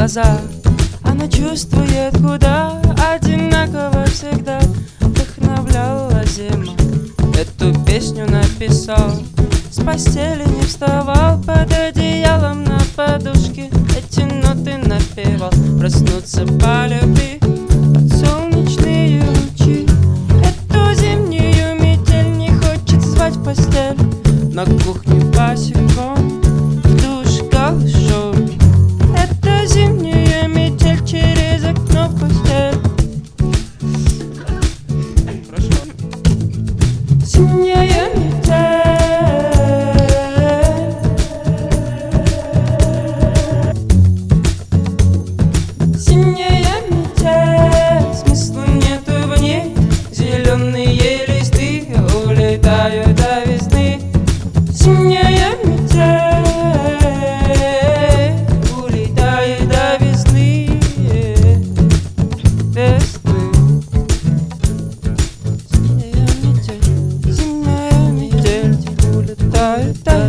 глаза. Она чувствует, куда одинаково всегда. Вдохновляла зима, эту песню написал. С постели не вставал, под одеялом на подушке эти ноты напевал. Проснуться по любви под солнечные лучи. Эту зимнюю метель не хочет звать в постель. На кухне босиком, в душ голышом. Это зимняя метель через окно в постель. Хорошо. Зимняя метель. Зимняя метель, смысла нету в ней. Зеленые листы улетают до весны. Зимняя метель улетает до весны. Весны. Зимняя метель улетает до